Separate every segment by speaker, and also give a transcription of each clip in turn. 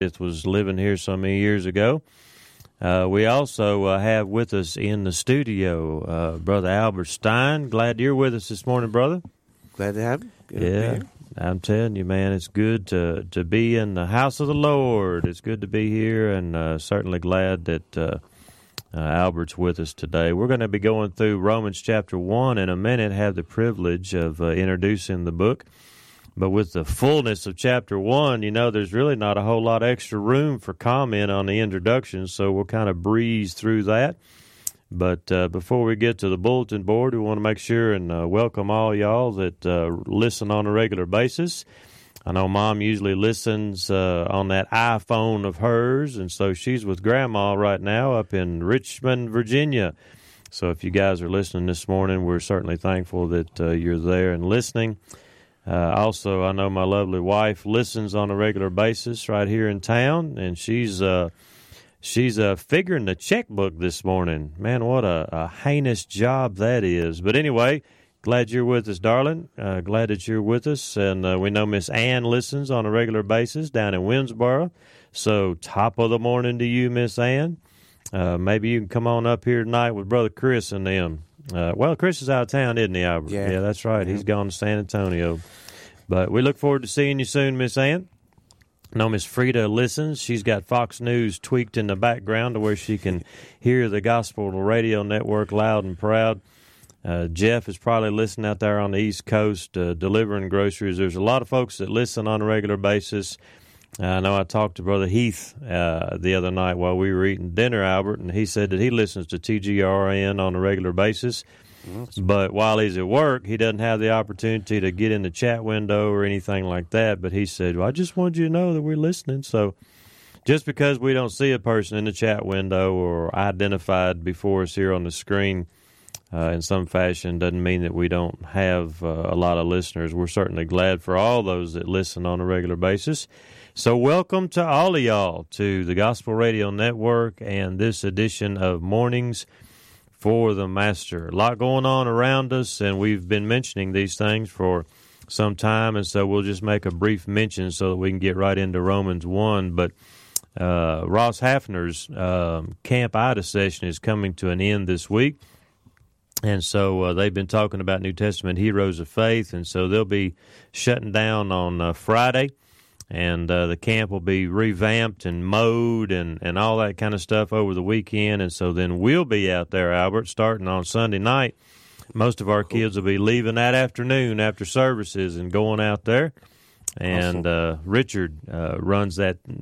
Speaker 1: It was living here so many years ago. We also have with us in the studio Brother Albert Stein. Glad you're with us this morning, brother.
Speaker 2: Glad to have you.
Speaker 1: Yeah, I'm telling you, man, it's good to be in the house of the Lord. It's good to be here, and certainly glad that Albert's with us today. We're going to be going through Romans chapter 1 in a minute, have the privilege of introducing the book. But with the fullness of chapter 1, you know, there's really not a whole lot of extra room for comment on the introduction, so we'll kind of breeze through that. But before we get to the bulletin board, we want to make sure and welcome all y'all that listen on a regular basis. I know Mom usually listens on that iPhone of hers, and so she's with Grandma right now up in Richmond, Virginia. So if you guys are listening this morning, we're certainly thankful that you're there and listening. Also, I know my lovely wife listens on a regular basis right here in town, and she's figuring the checkbook this morning. Man, what a heinous job that is. But anyway, glad you're with us, darling. Glad that you're with us. And we know Miss Ann listens on a regular basis down in Winnsboro. So top of the morning to you, Miss Ann. Maybe you can come on up here tonight with Brother Chris and them. Well, Chris is out of town, isn't he, Albert?
Speaker 2: Yeah,
Speaker 1: that's right. He's gone to San Antonio. But we look forward to seeing you soon, Miss Ann. I know Miss Frida listens. She's got Fox News tweaked in the background to where she can hear the Gospel Radio Network loud and proud. Jeff is probably listening out there on the East Coast, delivering groceries. There's a lot of folks that listen on a regular basis. I know I talked to Brother Heath the other night while we were eating dinner, Albert, and he said that he listens to TGRN on a regular basis. But while he's at work, he doesn't have the opportunity to get in the chat window or anything like that. But he said, well, I just wanted you to know that we're listening. So just because we don't see a person in the chat window or identified before us here on the screen in some fashion doesn't mean that we don't have a lot of listeners. We're certainly glad for all those that listen on a regular basis. So welcome to all of y'all to the Gospel Radio Network and this edition of Mornings for the Master. A lot going on around us, and we've been mentioning these things for some time, and so we'll just make a brief mention so that we can get right into Romans 1. But Ross Hafner's Camp Ida session is coming to an end this week, and so they've been talking about New Testament heroes of faith, and so they'll be shutting down on Friday. And the camp will be revamped and mowed and all that kind of stuff over the weekend. And so then we'll be out there, Albert, starting on Sunday night. Most of our kids will be leaving that afternoon after services and going out there. And Richard runs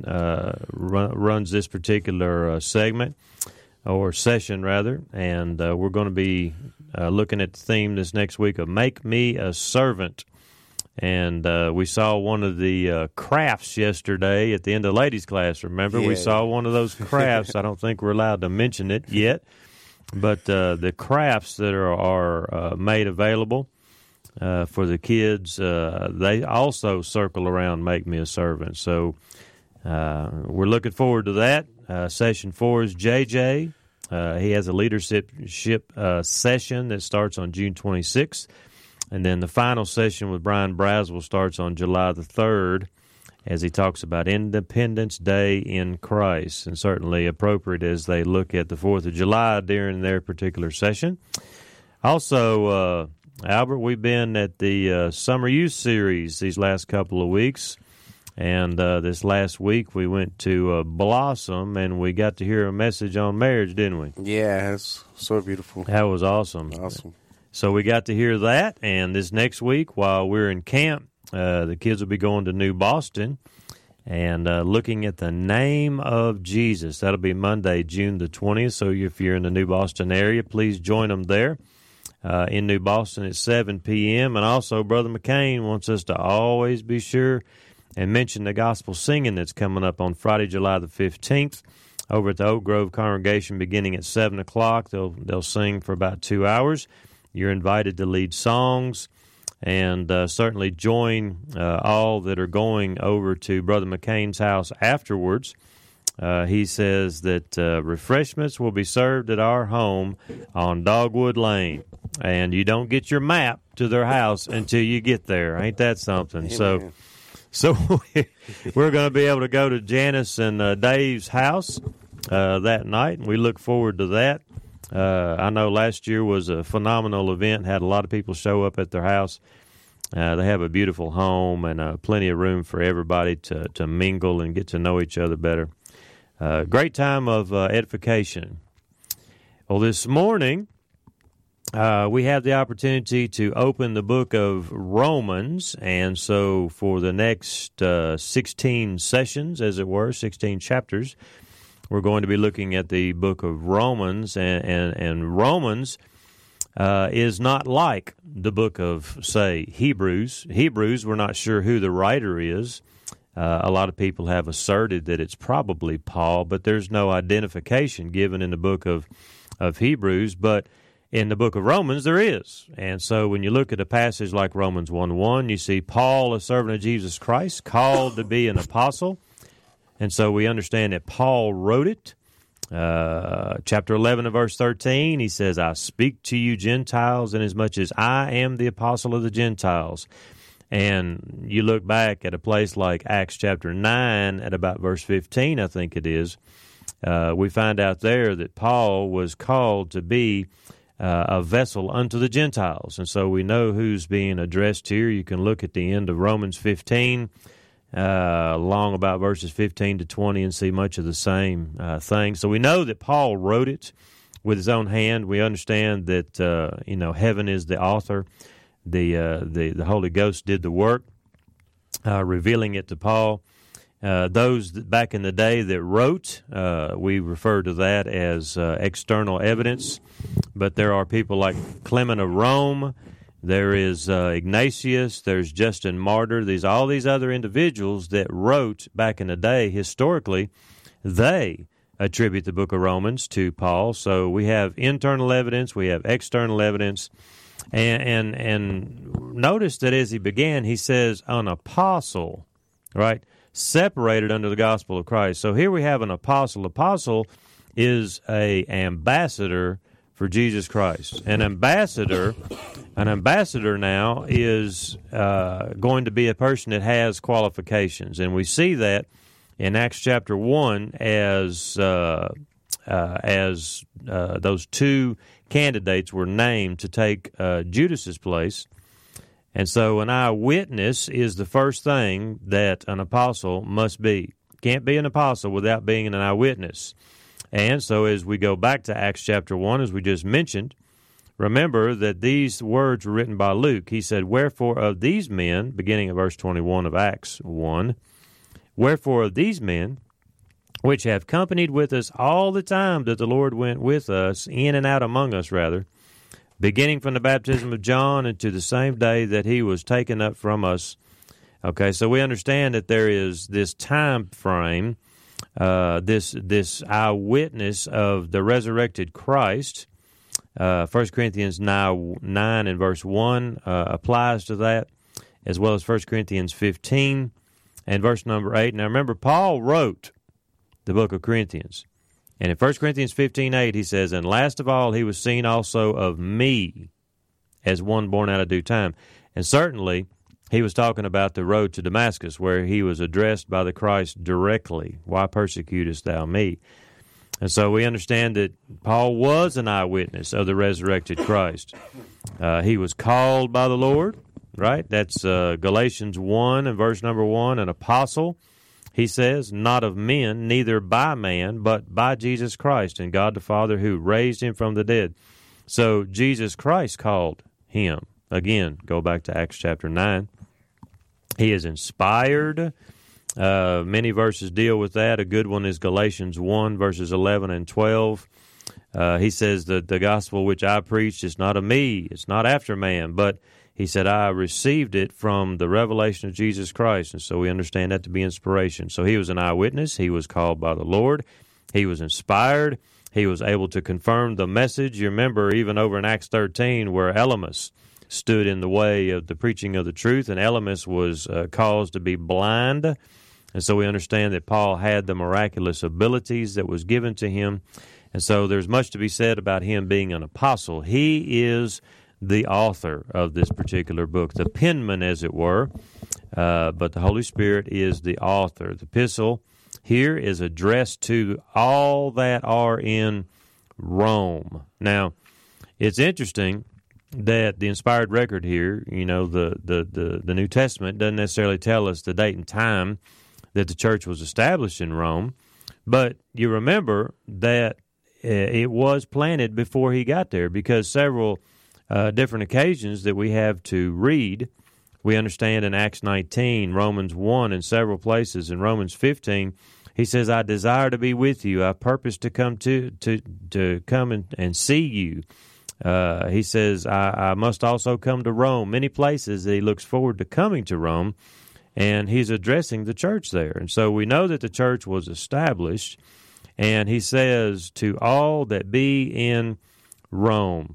Speaker 1: this particular segment, or session, rather. And we're going to be looking at the theme this next week of Make Me a Servant. And we saw one of the crafts yesterday at the end of ladies' class. Remember, we saw one of those crafts. I don't think we're allowed to mention it yet. But the crafts that are made available for the kids, they also circle around Make Me a Servant. So we're looking forward to that. Session 4 is JJ. He has a leadership session that starts on June 26th. And then the final session with Brian Braswell starts on July the 3rd as he talks about Independence Day in Christ, and certainly appropriate as they look at the 4th of July during their particular session. Also, Albert, we've been at the Summer Youth Series these last couple of weeks, and this last week we went to Blossom, and we got to hear a message on marriage, didn't we?
Speaker 2: Yeah, it's so beautiful.
Speaker 1: That was awesome.
Speaker 2: Awesome.
Speaker 1: So we got to hear that, and this next week, while we're in camp, the kids will be going to New Boston and looking at the name of Jesus. That'll be Monday, June the 20th, so if you're in the New Boston area, please join them there in New Boston at 7 p.m. And also, Brother McCain wants us to always be sure and mention the gospel singing that's coming up on Friday, July the 15th, over at the Oak Grove congregation beginning at 7 o'clock. They'll sing for about 2 hours. You're invited to lead songs and certainly join all that are going over to Brother McCain's house afterwards. He says that refreshments will be served at our home on Dogwood Lane, and you don't get your map to their house until you get there. Ain't that something?
Speaker 2: Amen.
Speaker 1: So So we're going to be able to go to Janice and Dave's house that night, and we look forward to that. I know last year was a phenomenal event, had a lot of people show up at their house. They have a beautiful home and plenty of room for everybody to mingle and get to know each other better. Great time of edification. Well, this morning, we have the opportunity to open the book of Romans, and so for the next 16 sessions, as it were, 16 chapters, we're going to be looking at the book of Romans, and Romans is not like the book of, say, Hebrews. Hebrews, we're not sure who the writer is. A lot of people have asserted that it's probably Paul, but there's no identification given in the book of Hebrews, but in the book of Romans, there is. And so when you look at a passage like Romans 1:1, you see Paul, a servant of Jesus Christ, called to be an apostle. And so we understand that Paul wrote it. Chapter 11 and verse 13, he says, I speak to you Gentiles inasmuch as I am the apostle of the Gentiles. And you look back at a place like Acts chapter 9 at about verse 15, I think it is, we find out there that Paul was called to be a vessel unto the Gentiles. And so we know who's being addressed here. You can look at the end of Romans 15, along about verses 15 to 20, and see much of the same thing. So we know that Paul wrote it with his own hand. We understand that heaven is the author. The Holy Ghost did the work, revealing it to Paul. Those back in the day that wrote, we refer to that as external evidence. But there are people like Clement of Rome, there is Ignatius, there's Justin Martyr, all these other individuals that wrote back in the day historically. They attribute the book of Romans to Paul. So we have internal evidence, we have external evidence. And notice that as he began, he says, an apostle, right? Separated under the gospel of Christ. So here we have an apostle. Apostle is an ambassador for Jesus Christ. An ambassador now is going to be a person that has qualifications, and we see that in Acts chapter 1 as those two candidates were named to take Judas's place. And so an eyewitness is the first thing that an apostle must be. Can't be an apostle without being an eyewitness. And so as we go back to Acts chapter 1, as we just mentioned, remember that these words were written by Luke. He said, wherefore of these men, beginning of verse 21 of Acts 1, wherefore of these men, which have companied with us all the time that the Lord went with us, in and out among us, rather, beginning from the baptism of John unto the same day that he was taken up from us. Okay, so we understand that there is this time frame, this eyewitness of the resurrected Christ. 1 Corinthians 9 and verse 1 applies to that, as well as 1 Corinthians 15 and verse number 8. Now remember, Paul wrote the book of Corinthians. And in 1 Corinthians 15:8, he says, and last of all, he was seen also of me as one born out of due time. And certainly, he was talking about the road to Damascus, where he was addressed by the Christ directly, why persecutest thou me? And so we understand that Paul was an eyewitness of the resurrected Christ. He was called by the Lord, right? That's Galatians 1 and verse number 1, an apostle. He says, not of men, neither by man, but by Jesus Christ and God the Father who raised him from the dead. So Jesus Christ called him. Again, go back to Acts chapter 9. He is inspired. Many verses deal with that. A good one is Galatians 1, verses 11 and 12. He says that the gospel which I preached is not of me, it's not after man, but he said, I received it from the revelation of Jesus Christ. And so we understand that to be inspiration. So he was an eyewitness. He was called by the Lord. He was inspired. He was able to confirm the message. You remember even over in Acts 13 where Elymas stood in the way of the preaching of the truth, and Elymas was caused to be blind. And so we understand that Paul had the miraculous abilities that was given to him. And so there's much to be said about him being an apostle. He is the author of this particular book, the penman, as it were, but the Holy Spirit is the author. The epistle here is addressed to all that are in Rome. Now, it's interesting that the inspired record here, the New Testament doesn't necessarily tell us the date and time that the church was established in Rome, but you remember that it was planted before he got there, because several different occasions that we have to read, we understand in Acts 19, Romans 1, and several places in Romans 15, he says, I desire to be with you. I purpose to come to come and see you. He says, I must also come to Rome. Many places that he looks forward to coming to Rome, and he's addressing the church there. And so we know that the church was established, and he says, to all that be in Rome.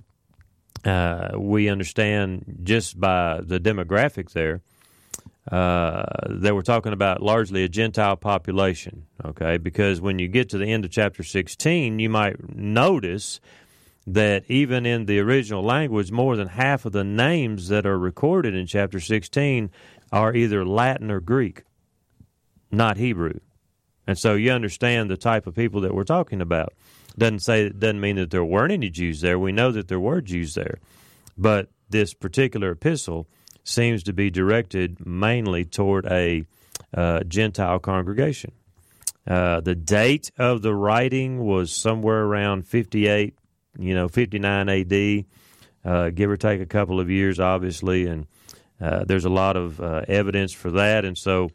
Speaker 1: We understand just by the demographic there, that we're talking about largely a Gentile population, okay? Because when you get to the end of chapter 16, you might notice that even in the original language, more than half of the names that are recorded in chapter 16 are either Latin or Greek, not Hebrew. And so you understand the type of people that we're talking about. Doesn't mean that there weren't any Jews there. We know that there were Jews there. But this particular epistle seems to be directed mainly toward a Gentile congregation. The date of the writing was somewhere around 59 A.D., give or take a couple of years, obviously, and there's a lot of evidence for that. And so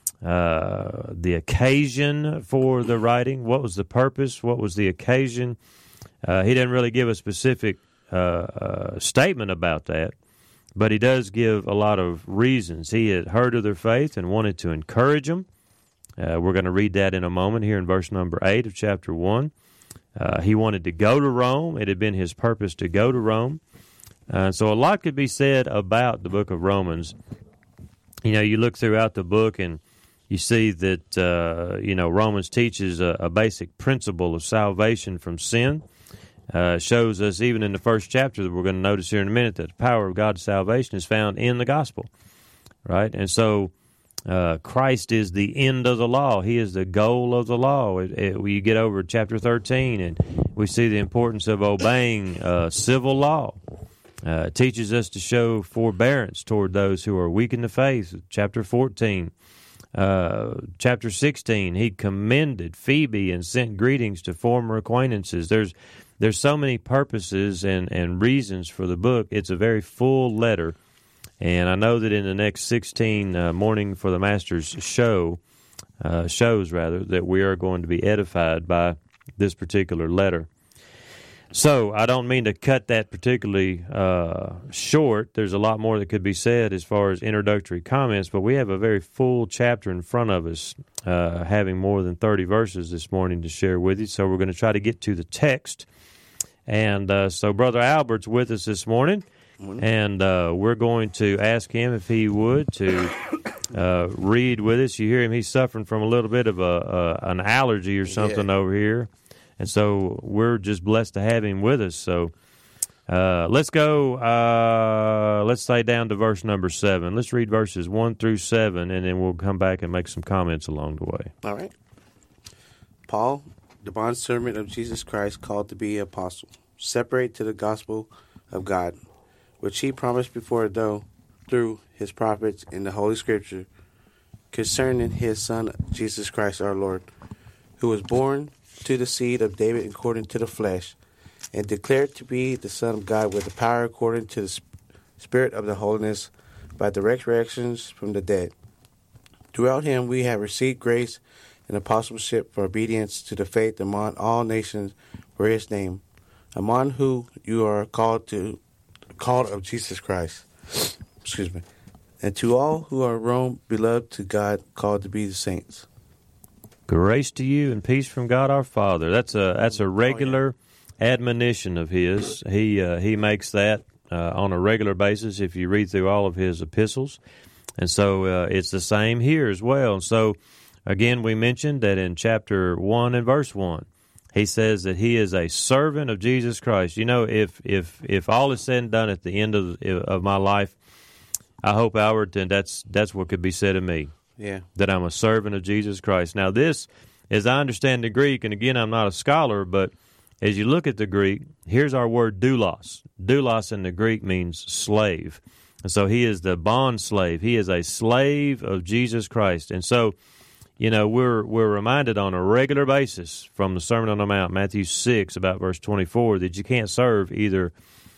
Speaker 1: the occasion for the writing, what was the purpose, what was the occasion, he didn't really give a specific statement about that, but he does give a lot of reasons. He had heard of their faith and wanted to encourage them. We're going to read that in a moment here in verse number 8 of chapter 1. He wanted to go to Rome. It had been his purpose to go to Rome. So a lot could be said about the book of Romans. You look throughout the book and you see that, Romans teaches a basic principle of salvation from sin. Shows us even in the first chapter that we're going to notice here in a minute that the power of God's salvation is found in the gospel, right? And so Christ is the end of the law. He is the goal of the law. We get over to chapter 13 and we see the importance of obeying civil law. It teaches us to show forbearance toward those who are weak in the faith. Chapter 14. Chapter 16, he commended Phoebe and sent greetings to former acquaintances. There's so many purposes and reasons for the book. It's a very full letter, and I know that in the next 16 Morning for the Master's shows, that we are going to be edified by this particular letter. So I don't mean to cut that particularly short. There's a lot more that could be said as far as introductory comments, but we have a very full chapter in front of us, having more than 30 verses this morning to share with you. So we're going to try to get to the text. And so Brother Albert's with us this morning, and we're going to ask him if he would to read with us. You hear him, he's suffering from a little bit of an allergy or something over here. And so we're just blessed to have him with us. So let's go, let's say down to verse number 7. Let's read verses 1 through 7, and then we'll come back and make some comments along the way.
Speaker 2: All right. Paul, the bondservant of Jesus Christ, called to be apostle, separate to the gospel of God, which he promised before through his prophets in the Holy Scripture, concerning his Son, Jesus Christ our Lord, who was born to the seed of David according to the flesh, and declared to be the Son of God with the power according to the Spirit of the holiness by the resurrections from the dead. Throughout him we have received grace and apostleship for obedience to the faith among all nations for his name, among whom you are called of Jesus Christ. Excuse me. And to all who are Rome, beloved to God, called to be the saints.
Speaker 1: Grace to you and peace from God our Father. That's a regular admonition of his. He makes that on a regular basis if you read through all of his epistles. And so it's the same here as well. And so, again, we mentioned that in chapter 1 and verse 1, He says that he is a servant of Jesus Christ. You know, if all is said and done at the end of my life, I hope, Albert, and that's what could be said of me.
Speaker 2: Yeah.
Speaker 1: That I'm a servant of Jesus Christ. Now, this, as I understand the Greek, and again, I'm not a scholar, but as you look at the Greek, here's our word doulos. Doulos in the Greek means slave. And so he is the bond slave. He is a slave of Jesus Christ. And so, you know, we're reminded on a regular basis from the Sermon on the Mount, Matthew 6, about verse 24, that you can't serve either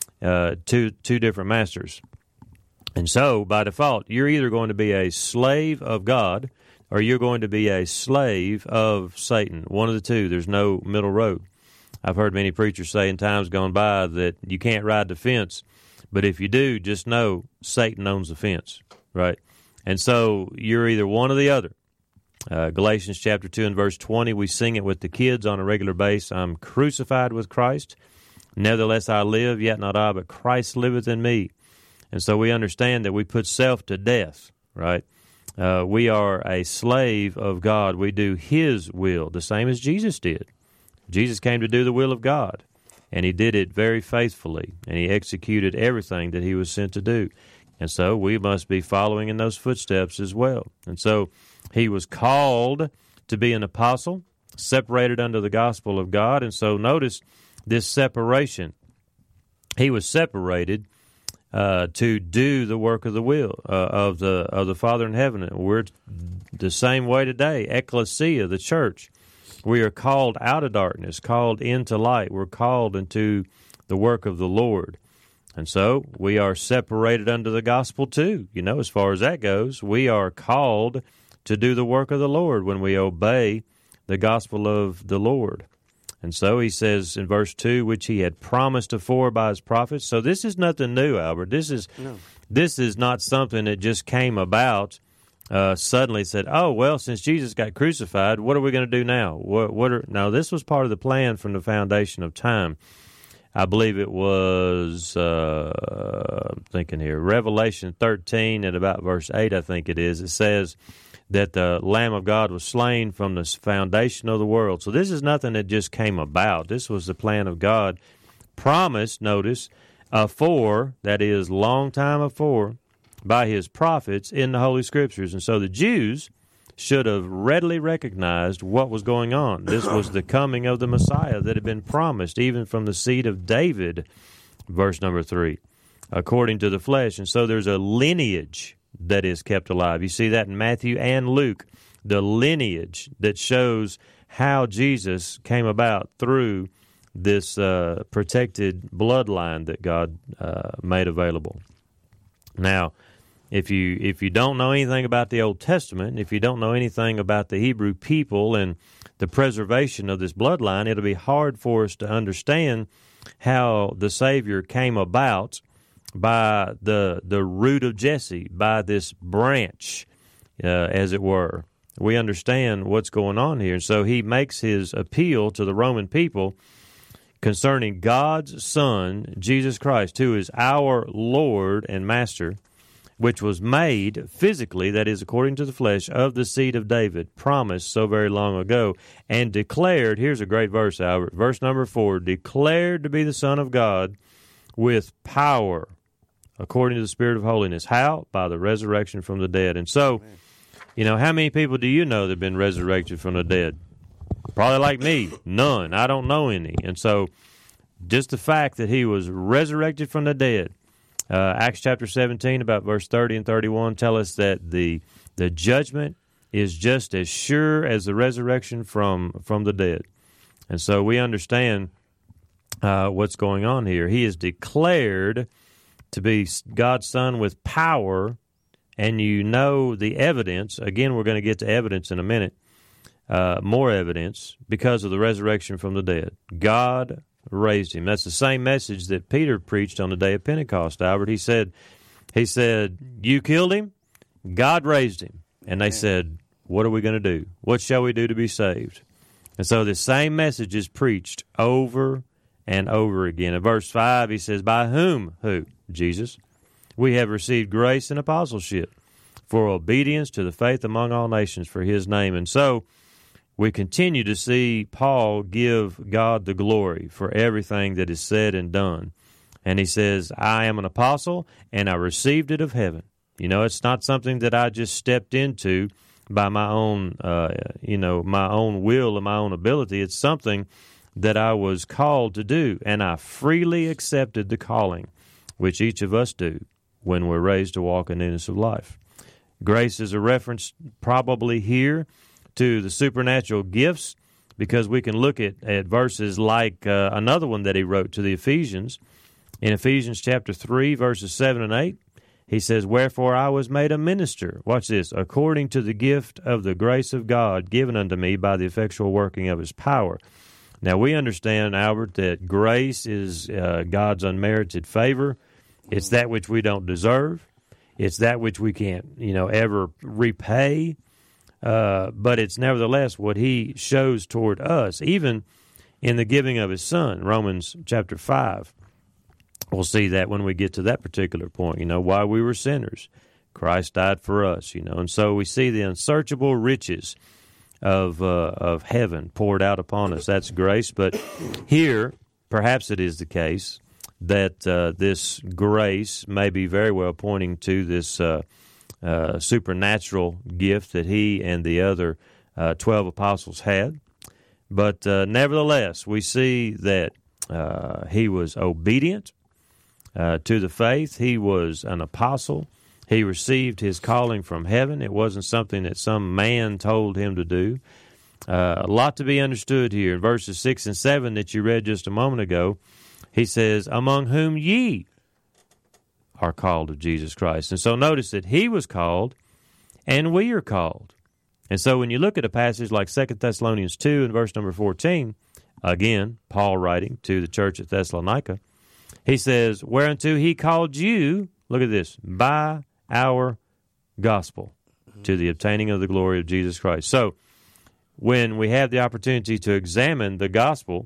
Speaker 1: two different masters. And so, by default, you're either going to be a slave of God or you're going to be a slave of Satan. One of the two. There's no middle road. I've heard many preachers say in times gone by that you can't ride the fence, but if you do, just know Satan owns the fence, right? And so you're either one or the other. Galatians chapter 2 and verse 20, we sing it with the kids on a regular basis. I'm crucified with Christ. Nevertheless I live, yet not I, but Christ liveth in me. And so we understand that we put self to death, right? We are a slave of God. We do His will, the same as Jesus did. Jesus came to do the will of God, and He did it very faithfully, and He executed everything that He was sent to do. And so we must be following in those footsteps as well. And so He was called to be an apostle, separated under the gospel of God. And so notice this separation. He was separated to do the work of the will of the Father in heaven. We're the same way today. Ecclesia, the church. We are called out of darkness, called into light. We're called into the work of the Lord. And so we are separated under the gospel too. You know, as far as that goes, we are called to do the work of the Lord when we obey the gospel of the Lord. And so he says in verse 2, which he had promised afore by his prophets. So this is nothing new, Albert. This is not something that just came about suddenly. Said, oh, well, since Jesus got crucified, what are we going to do now? No, this was part of the plan from the foundation of time. I believe it was, I'm thinking here, Revelation 13 at about verse 8, I think it is. It says that the Lamb of God was slain from the foundation of the world. So this is nothing that just came about. This was the plan of God, promised, notice, afore, that is, long time afore, by His prophets in the Holy Scriptures. And so the Jews should have readily recognized what was going on. This was the coming of the Messiah that had been promised, even from the seed of David, verse number 3, according to the flesh. And so there's a lineage that is kept alive. You see that in Matthew and Luke, the lineage that shows how Jesus came about through this protected bloodline that God made available. Now, if you don't know anything about the Old Testament, if you don't know anything about the Hebrew people and the preservation of this bloodline, it'll be hard for us to understand how the Savior came about by the root of Jesse, by this branch, as it were. We understand what's going on here. So he makes his appeal to the Roman people concerning God's Son, Jesus Christ, who is our Lord and Master, which was made physically, that is, according to the flesh, of the seed of David, promised so very long ago, and declared, here's a great verse, Albert, verse number 4, declared to be the Son of God with power, according to the Spirit of holiness. How? By the resurrection from the dead. And so, you know, how many people do you know that have been resurrected from the dead? Probably like me, none. I don't know any. And so, just the fact that he was resurrected from the dead, Acts chapter 17, about verse 30 and 31, tell us that the judgment is just as sure as the resurrection from the dead. And so we understand what's going on here. He is declared to be God's Son with power, and you know the evidence. Again, we're going to get to evidence in a minute, more evidence, because of the resurrection from the dead. God raised him. That's the same message that Peter preached on the day of Pentecost, Albert. He said, you killed him, God raised him. And they said, what are we going to do? What shall we do to be saved? And so the same message is preached over and over again. In verse 5, he says, by whom? Who? Jesus. We have received grace and apostleship for obedience to the faith among all nations for his name. And so we continue to see Paul give God the glory for everything that is said and done. And he says, I am an apostle, and I received it of heaven. You know, it's not something that I just stepped into by my own, my own will and my own ability. It's something that I was called to do, and I freely accepted the calling, which each of us do when we're raised to walk in newness of life. Grace is a reference probably here to the supernatural gifts, because we can look at verses like another one that he wrote to the Ephesians. In Ephesians chapter 3, verses 7 and 8, he says, Wherefore I was made a minister, watch this, according to the gift of the grace of God given unto me by the effectual working of his power. Now we understand, Albert, that grace is God's unmerited favor. It's that which we don't deserve. It's that which we can't, ever repay. But it's nevertheless what he shows toward us, even in the giving of his Son. Romans chapter 5. We'll see that when we get to that particular point. While we were sinners, Christ died for us. And so we see the unsearchable riches of heaven poured out upon us. That's grace. But here, perhaps it is the case that this grace may be very well pointing to this supernatural gift that he and the other 12 apostles had. But nevertheless, we see that he was obedient to the faith. He was an apostle. He received his calling from heaven. It wasn't something that some man told him to do. A lot to be understood here. In verses 6 and 7 that you read just a moment ago, he says, among whom ye are called of Jesus Christ. And so notice that he was called and we are called. And so when you look at a passage like 2 Thessalonians 2 and verse number 14, again, Paul writing to the church at Thessalonica, he says, whereunto he called you, look at this, by our gospel, to the obtaining of the glory of Jesus Christ. So when we have the opportunity to examine the gospel,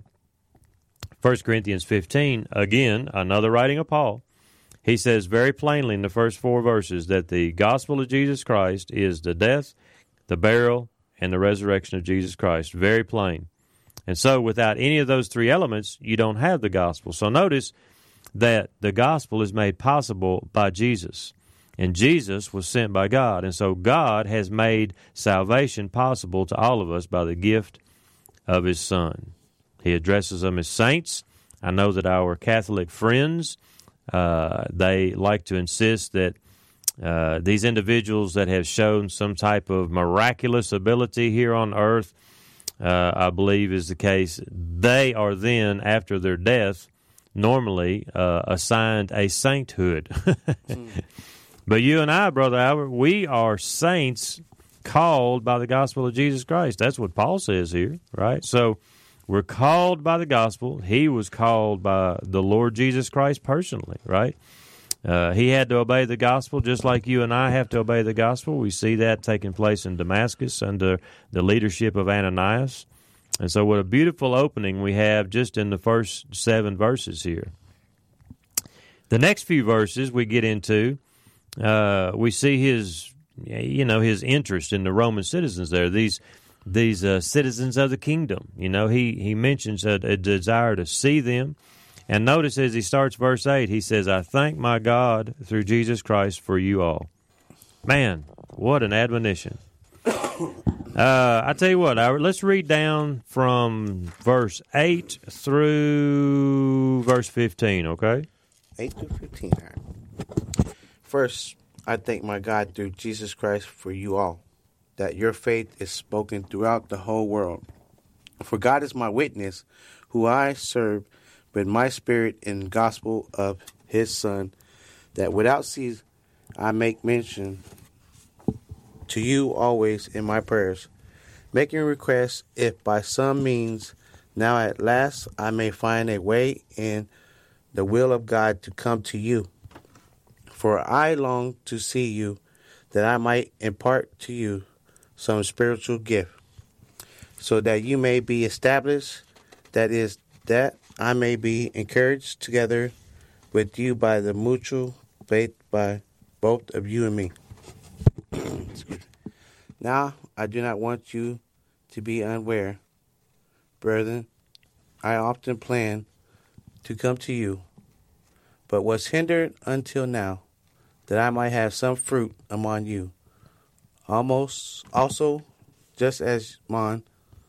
Speaker 1: 1 Corinthians 15, again, another writing of Paul, he says very plainly in the first 4 verses that the gospel of Jesus Christ is the death, the burial, and the resurrection of Jesus Christ. Very plain. And so without any of those 3 elements, you don't have the gospel. So notice that the gospel is made possible by Jesus. And Jesus was sent by God. And so God has made salvation possible to all of us by the gift of his Son. He addresses them as saints. I know that our Catholic friends, they like to insist that these individuals that have shown some type of miraculous ability here on earth, I believe is the case, they are then, after their death, normally assigned a sainthood. But you and I, Brother Albert, we are saints called by the gospel of Jesus Christ. That's what Paul says here, right? So we're called by the gospel. He was called by the Lord Jesus Christ personally, right? He had to obey the gospel just like you and I have to obey the gospel. We see that taking place in Damascus under the leadership of Ananias. And so what a beautiful opening we have just in the first 7 verses here. The next few verses we get into, we see his interest in the Roman citizens there, these citizens of the kingdom. He mentions a desire to see them. And notice as he starts verse 8, he says, I thank my God through Jesus Christ for you all. Man, what an admonition. I tell you what, let's read down from verse 8 through verse 15, okay?
Speaker 2: 8 through 15. All right. First, I thank my God through Jesus Christ for you all, that your faith is spoken throughout the whole world. For God is my witness, who I serve with my spirit in the gospel of his Son, that without cease I make mention to you always in my prayers, making requests if by some means now at last I may find a way in the will of God to come to you. For I long to see you, that I might impart to you some spiritual gift, so that you may be established, that is, that I may be encouraged together with you by the mutual faith by both of you and me. Now, I do not want you to be unaware. Brethren, I often planned to come to you, but was hindered until now, that I might have some fruit among you. Also, just as among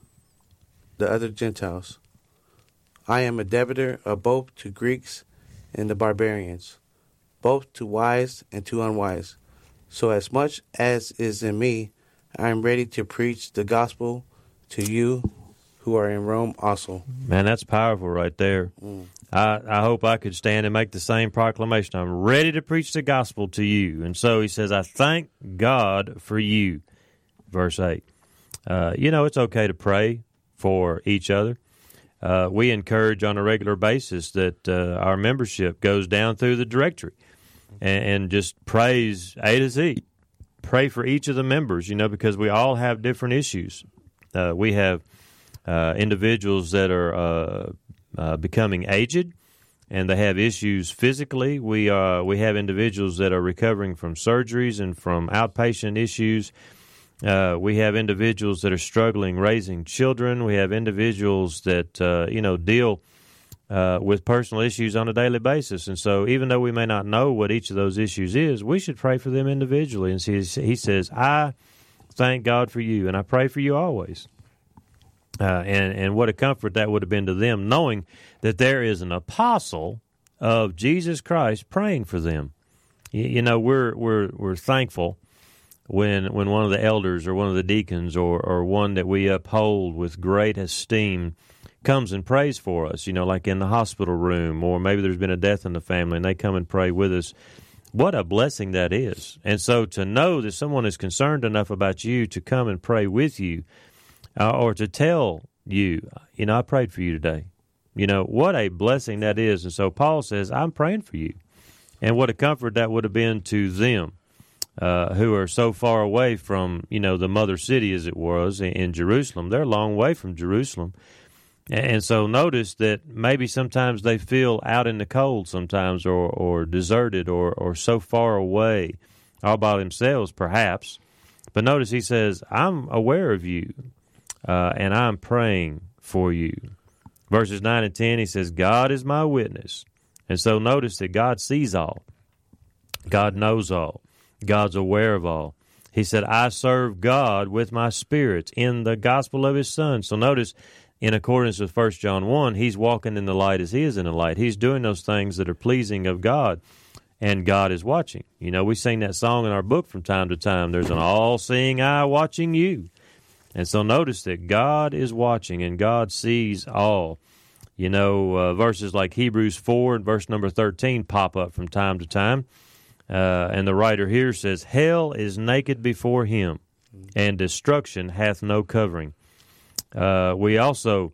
Speaker 2: the other Gentiles. I am a debtor of both to Greeks and the barbarians, both to wise and to unwise. So as much as is in me, I am ready to preach the gospel to you who are in Rome also.
Speaker 1: Man, that's powerful right there. I hope I could stand and make the same proclamation. I'm ready to preach the gospel to you. And so he says, I thank God for you. Verse 8. It's okay to pray for each other. We encourage on a regular basis that our membership goes down through the directory and just prays A to Z. Pray for each of the members, because we all have different issues. We have individuals that are becoming aged, and they have issues physically. We have individuals that are recovering from surgeries and from outpatient issues. We have individuals that are struggling raising children. We have individuals that deal with personal issues on a daily basis. And so even though we may not know what each of those issues is, we should pray for them individually. And he says, I thank God for you, and I pray for you always. And what a comfort that would have been to them, knowing that there is an apostle of Jesus Christ praying for them. We're thankful when one of the elders or one of the deacons or one that we uphold with great esteem comes and prays for us, like in the hospital room, or maybe there's been a death in the family and they come and pray with us. What a blessing that is. And so to know that someone is concerned enough about you to come and pray with you, or to tell you, I prayed for you today. What a blessing that is. And so Paul says, I'm praying for you. And what a comfort that would have been to them who are so far away from, the mother city as it was in Jerusalem. They're a long way from Jerusalem. And so notice that maybe sometimes they feel out in the cold sometimes or deserted or so far away all by themselves perhaps. But notice he says, I'm aware of you. And I'm praying for you. Verses 9 and 10, he says, God is my witness. And so notice that God sees all. God knows all. God's aware of all. He said, I serve God with my spirit in the gospel of his Son. So notice, in accordance with 1 John 1, he's walking in the light as he is in the light. He's doing those things that are pleasing of God, and God is watching. We sing that song in our book from time to time. There's an all-seeing eye watching you. And so notice that God is watching and God sees all. Verses like Hebrews 4 and verse number 13 pop up from time to time. And the writer here says, hell is naked before him, and destruction hath no covering. We also,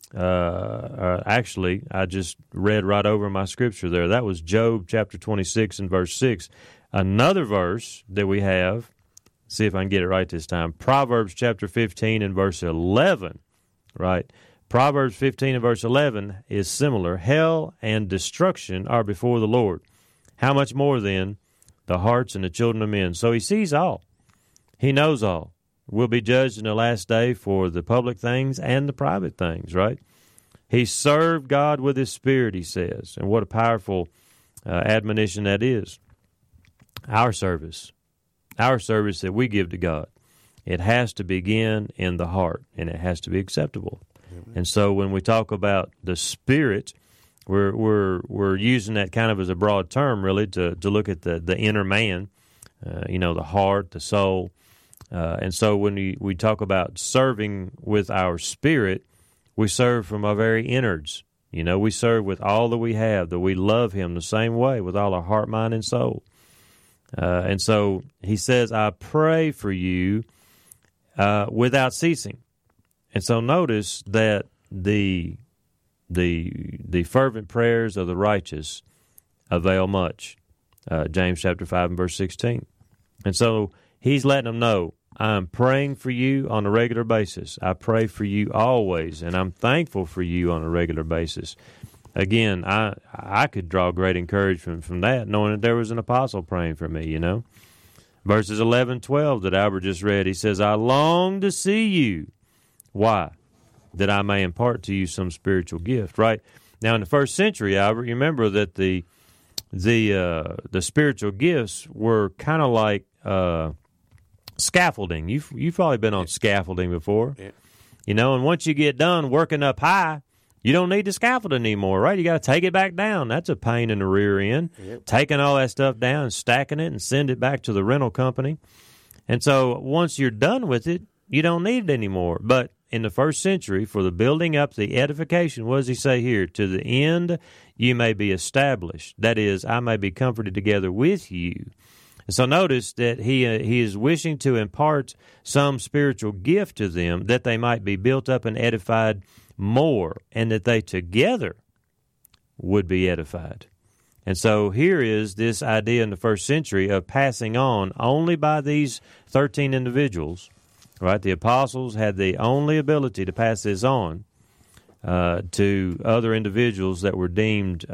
Speaker 1: I just read right over my scripture there. That was Job chapter 26 and verse 6. Another verse that we have, see if I can get it right this time. Proverbs chapter 15 and verse 11, right? Proverbs 15 and verse 11 is similar. Hell and destruction are before the Lord. How much more then the hearts and the children of men? So he sees all. He knows all. We'll be judged in the last day for the public things and the private things, right? He served God with his spirit, he says. And what a powerful admonition that is. Our service that we give to God, it has to begin in the heart, and it has to be acceptable. Amen. And so when we talk about the Spirit, we're using that kind of as a broad term, really, to look at the inner man, the heart, the soul. And so when we talk about serving with our spirit, we serve from our very innards. We serve with all that we have, that we love him the same way with all our heart, mind, and soul. And so he says, I pray for you without ceasing. And so notice that the fervent prayers of the righteous avail much. James chapter 5 and verse 16. And so he's letting them know, I'm praying for you on a regular basis. I pray for you always, and I'm thankful for you on a regular basis. Again, I could draw great encouragement from that, knowing that there was an apostle praying for me, Verses 11, 12 that Albert just read, he says, I long to see you Why? That I may impart to you some spiritual gift, right? Now, in the first century, Albert, you remember that the spiritual gifts were kind of like scaffolding. You've probably been on scaffolding before, and once you get done working up high, you don't need the scaffolding anymore, right? You got to take it back down. That's a pain in the rear end. Taking all that stuff down and stacking it and send it back to the rental company. And so once you're done with it, you don't need it anymore. But in the first century, for the building up, the edification, what does he say here? To the end you may be established. That is, I may be comforted together with you. And so notice that he is wishing to impart some spiritual gift to them, that they might be built up and edified more, and that they together would be edified. And so here is this idea in the first century of passing on only by these 13 individuals, right? The apostles had the only ability to pass this on to other individuals that were deemed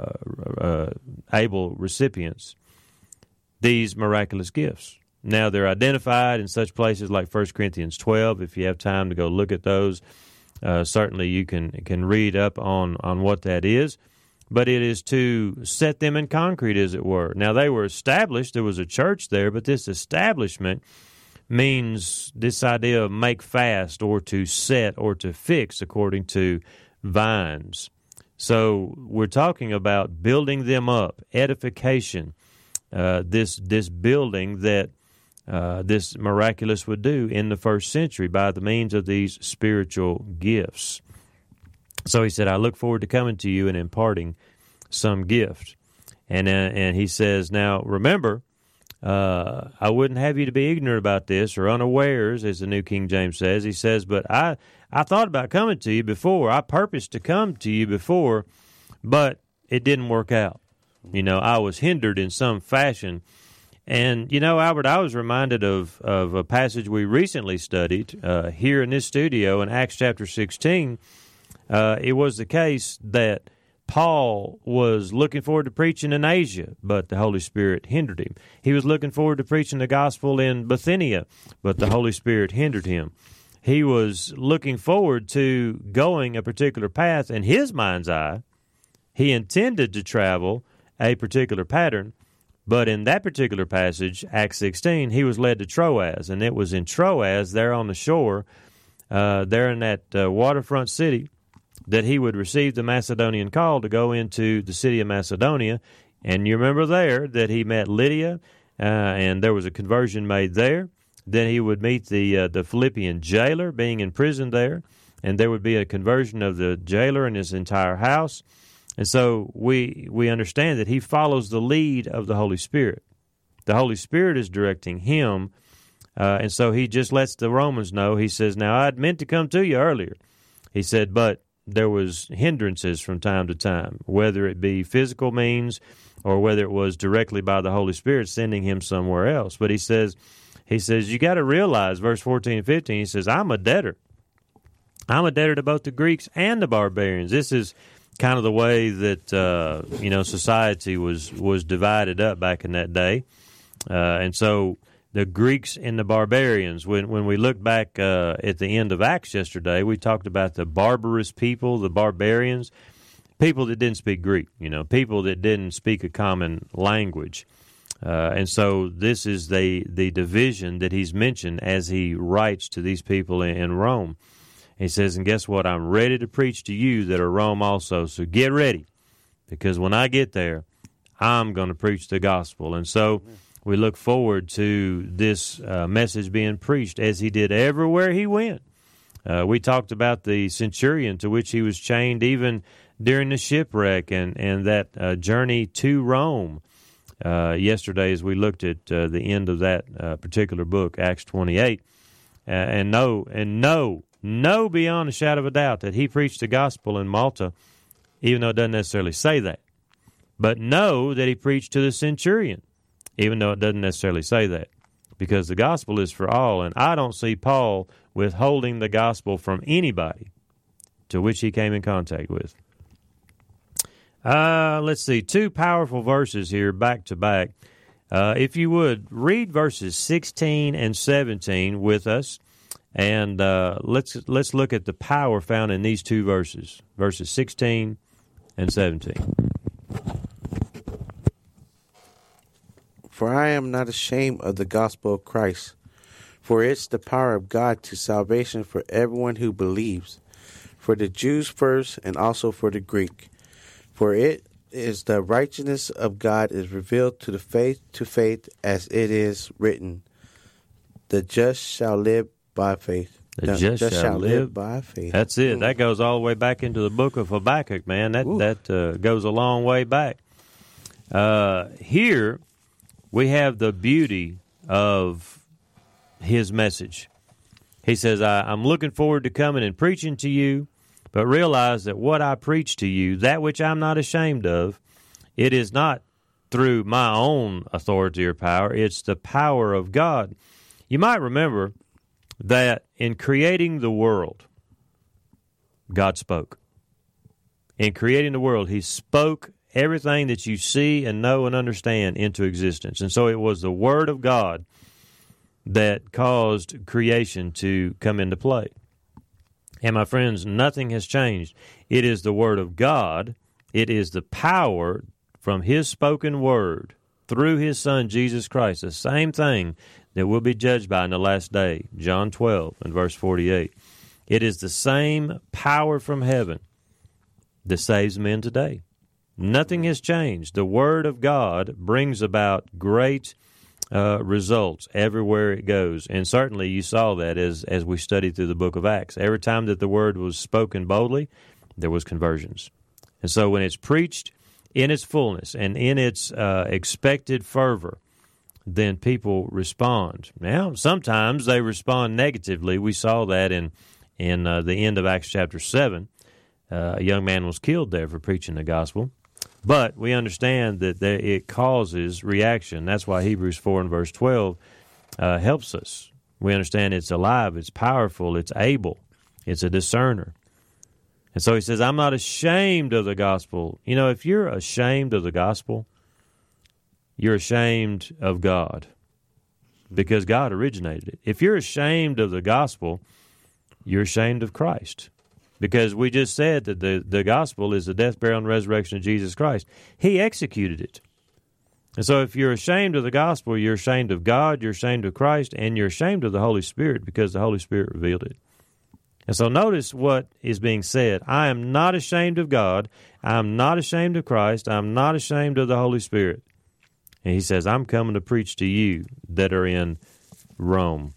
Speaker 1: able recipients, these miraculous gifts. Now, they're identified in such places like 1 Corinthians 12. If you have time to go look at those, certainly you can read up on what that is. But it is to set them in concrete, as it were. Now, they were established. There was a church there, but this establishment means this idea of make fast or to set or to fix according to vines. So we're talking about building them up, edification, this building that this miraculous would do in the first century by the means of these spiritual gifts. So he said, I look forward to coming to you and imparting some gift. And he says, now remember, I wouldn't have you to be ignorant about this or unawares, as the New King James says. He says, but I thought about coming to you before. I purposed to come to you before, but it didn't work out. I was hindered in some fashion. And, Albert, I was reminded of a passage we recently studied here in this studio in Acts chapter 16. It was the case that Paul was looking forward to preaching in Asia, but the Holy Spirit hindered him. He was looking forward to preaching the gospel in Bithynia, but the Holy Spirit hindered him. He was looking forward to going a particular path. In his mind's eye, he intended to travel a particular pattern, but in that particular passage, Acts 16, he was led to Troas, and it was in Troas, there on the shore, there in that waterfront city, that he would receive the Macedonian call to go into the city of Macedonia. And you remember there that he met Lydia, and there was a conversion made there. Then he would meet the Philippian jailer being in prison there, and there would be a conversion of the jailer and his entire house. And so we understand that he follows the lead of the Holy Spirit. The Holy Spirit is directing him, and so he just lets the Romans know. He says, now, I'd meant to come to you earlier. He said, but there was hindrances from time to time, whether it be physical means or whether it was directly by the Holy Spirit sending him somewhere else. But he says, you got to realize, verse 14 and 15, he says, I'm a debtor. I'm a debtor to both the Greeks and the barbarians. This is kind of the way that, society was divided up back in that day. And so the Greeks and the barbarians, when we look back at the end of Acts yesterday, we talked about the barbarous people, the barbarians, people that didn't speak Greek, people that didn't speak a common language. And so this is the division that he's mentioned as he writes to these people in Rome. He says, and guess what? I'm ready to preach to you that are Rome also. So get ready, because when I get there, I'm going to preach the gospel. And so we look forward to this message being preached as he did everywhere he went. We talked about the centurion to which he was chained even during the shipwreck and that journey to Rome yesterday as we looked at the end of that particular book, Acts 28. And know beyond a shadow of a doubt that he preached the gospel in Malta, even though it doesn't necessarily say that. But know that he preached to the centurion, even though it doesn't necessarily say that, because the gospel is for all, and I don't see Paul withholding the gospel from anybody to which he came in contact with. Let's see, two powerful verses here back to back. If you would, read verses 16 and 17 with us And let's look at the power found in these two verses 16 and 17.
Speaker 2: For I am not ashamed of the gospel of Christ, for it's the power of God to salvation for everyone who believes, for the Jews first and also for the Greek. For it is the righteousness of God is revealed to faith, as it is written, the just shall live by faith.
Speaker 1: The just shall live
Speaker 2: by faith.
Speaker 1: That's it. That goes all the way back into the book of Habakkuk, man. That goes a long way back. Here we have the beauty of his message. He says, I'm looking forward to coming and preaching to you, but realize that what I preach to you, that which I'm not ashamed of, it is not through my own authority or power. It's the power of God. You might remember that in creating the world, God spoke. In creating the world, he spoke everything that you see and know and understand into existence. And so it was the Word of God that caused creation to come into play. And my friends, nothing has changed. It is the Word of God. It is the power from His spoken Word through His Son, Jesus Christ, the same thing that we'll be judged by in the last day, John 12 and verse 48. It is the same power from heaven that saves men today. Nothing has changed. The Word of God brings about great results everywhere it goes. And certainly you saw that as we studied through the book of Acts. Every time that the Word was spoken boldly, there was conversions. And so when it's preached in its fullness and in its expected fervor, then people respond. Now, sometimes they respond negatively. We saw that in the end of Acts chapter 7. A young man was killed there for preaching the gospel. But we understand that it causes reaction. That's why Hebrews 4 and verse 12 helps us. We understand it's alive, it's powerful, it's able, it's a discerner. And so he says, I'm not ashamed of the gospel. You know, if you're ashamed of the gospel, you're ashamed of God because God originated it. If you're ashamed of the gospel, you're ashamed of Christ. Because we just said that the gospel is the death, burial, and resurrection of Jesus Christ. He executed it. And so if you're ashamed of the gospel, you're ashamed of God, you're ashamed of Christ, and you're ashamed of the Holy Spirit because the Holy Spirit revealed it. And so notice what is being said. I am not ashamed of God. I'm not ashamed of Christ. I'm not ashamed of the Holy Spirit. And he says, I'm coming to preach to you that are in Rome.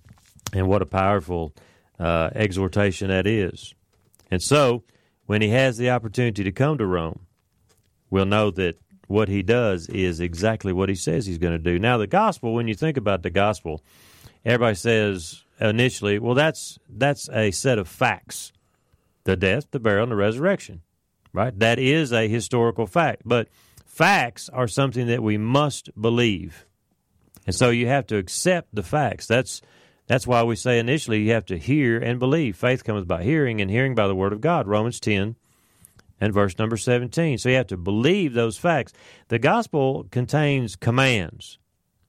Speaker 1: And what a powerful exhortation that is. And so, when he has the opportunity to come to Rome, we'll know that what he does is exactly what he says he's going to do. Now, the gospel, when you think about the gospel, everybody says initially, well, that's a set of facts. The death, the burial, and the resurrection, right? That is a historical fact. But facts are something that we must believe. And so you have to accept the facts. That's why we say initially you have to hear and believe. Faith comes by hearing, and hearing by the Word of God, Romans 10 and verse number 17. So you have to believe those facts. The gospel contains commands.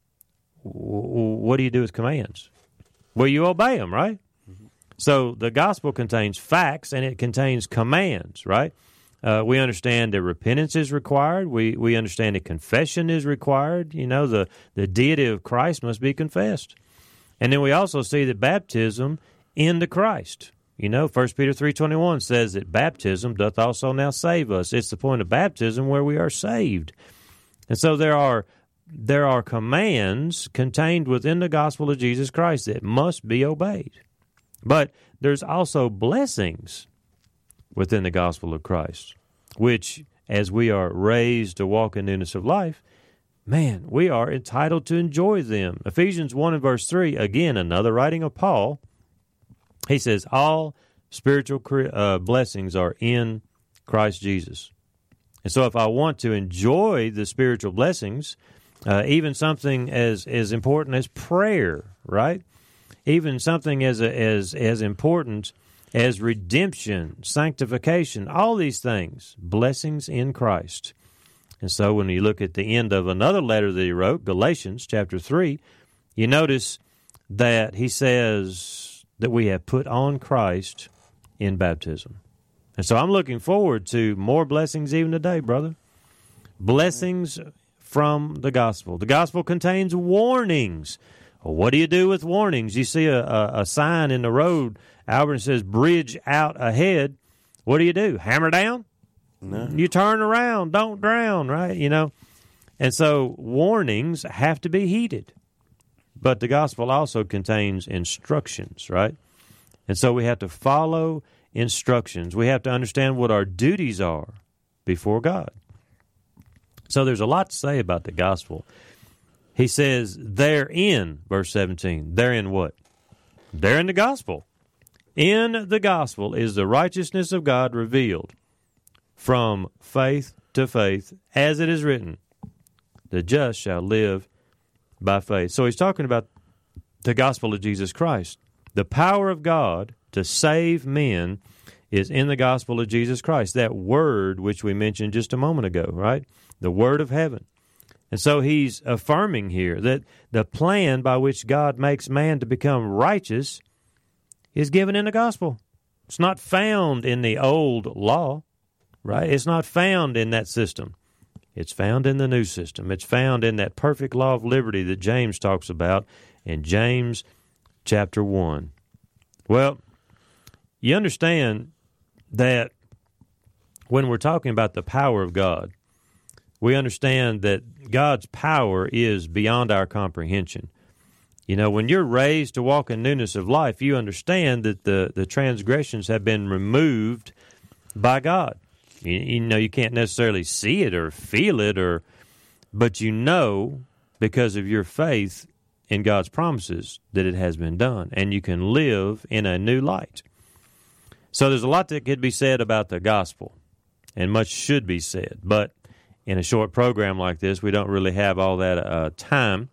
Speaker 1: What do you do with commands? Well, you obey them, right? Mm-hmm. So the gospel contains facts, and it contains commands, right? We understand that repentance is required. We understand that confession is required. You know, the deity of Christ must be confessed. And then we also see that baptism into Christ. You know, 1 Peter 3:21 says that baptism doth also now save us. It's the point of baptism where we are saved. And so there are commands contained within the gospel of Jesus Christ that must be obeyed. But there's also blessings within the gospel of Christ, which, as we are raised to walk in newness of life, man, we are entitled to enjoy them. Ephesians 1 and verse 3, again, another writing of Paul, he says, all spiritual blessings are in Christ Jesus. And so if I want to enjoy the spiritual blessings, even something as important as prayer, right? Even something as important as redemption, sanctification, all these things, blessings in Christ. And so when you look at the end of another letter that he wrote, Galatians chapter 3, you notice that he says that we have put on Christ in baptism. And so I'm looking forward to more blessings even today, brother. Blessings from the gospel. The gospel contains warnings. Well, what do you do with warnings? You see a sign in the road, Albert, says, bridge out ahead. What do? Hammer down?
Speaker 2: No.
Speaker 1: You turn around, don't drown, right? You know? And so warnings have to be heeded. But the gospel also contains instructions, right? And so we have to follow instructions. We have to understand what our duties are before God. So there's a lot to say about the gospel. He says, therein, verse 17, therein what? They're in the gospel. In the gospel is the righteousness of God revealed from faith to faith, as it is written, the just shall live by faith. So he's talking about the gospel of Jesus Christ. The power of God to save men is in the gospel of Jesus Christ, that word which we mentioned just a moment ago, right? The word of heaven. And so he's affirming here that the plan by which God makes man to become righteous is given in the gospel. It's not found in the old law, right? It's not found in that system. It's found in the new system. It's found in that perfect law of liberty that James talks about in James chapter 1. Well, you understand that when we're talking about the power of God, we understand that God's power is beyond our comprehension. You know, when you're raised to walk in newness of life, you understand that the transgressions have been removed by God. You know, you can't necessarily see it or feel it, but you know, because of your faith in God's promises, that it has been done, and you can live in a new light. So there's a lot that could be said about the gospel, and much should be said, but in a short program like this, we don't really have all that time.